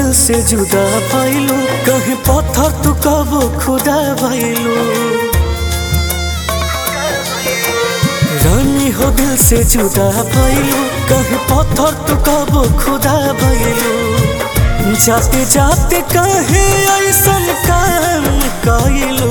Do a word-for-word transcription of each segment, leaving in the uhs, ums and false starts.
दिल से जुदा भइलू, कहीं पत्थर तू कबो खुदा भइलू। रानी हो दिल से जुदा भइलू, कहीं पत्थर तू कबो खुदा भइलू। जाते जाते कहे ऐसन काम कइलू,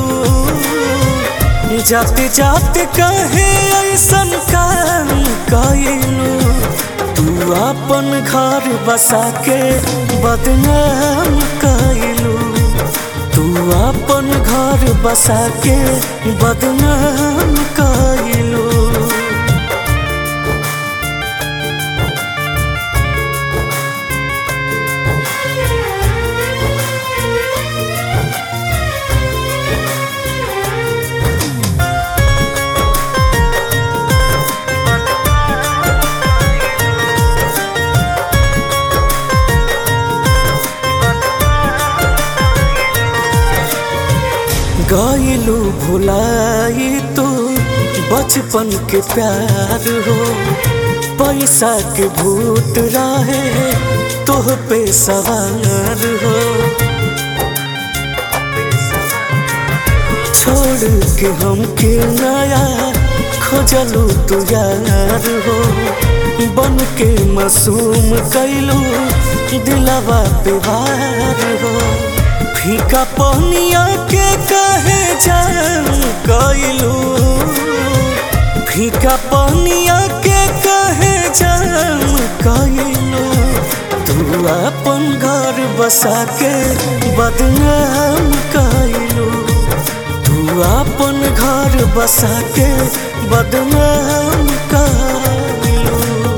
जाते जाते कहे ऐसन काम कइलू। तू अपन घर बसा के बदनाम कइलू, तू अपन घर बसा के बदनाम कइलू। गइलू भुलाई तू बचपन के प्यार हो, पैसा के भूत रहे तोह पे सवार हो। छोड़ के हमके नया खोजलू तू यार हो, बन के मासूम कैलू दिलवा पे वार हो। फीका पनिया के कहे जान कइलू, फीका पनिया के कहे जान कइलू। तू अपन घर बसा के बदनाम कइलू, तू अपन घर बसा के बदनाम कइलू।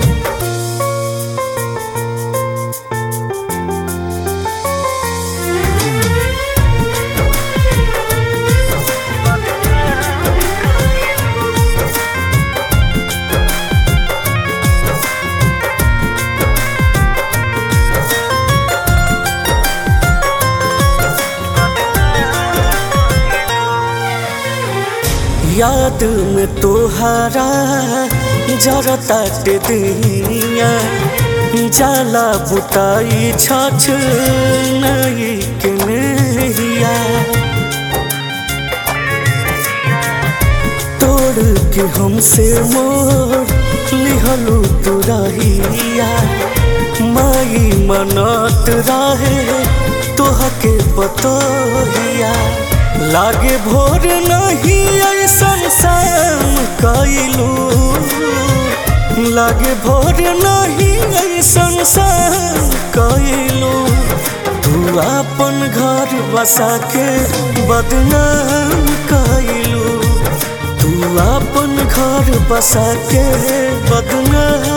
याद में तोहरा जरता दिया, जाला बुताई छछ नई के नैया। तोड़ के हमसे मोर लिहलू तू रहिया, माई मनत रहे तोह के पतोहिया। लागे भोर नहीं ऐसन शाम कइलू, लागे भोर नहीं ऐसन शाम कइलू। तू अपन घर बसा के बदनाम कइलू, तू अपन घर बसा के बदनाम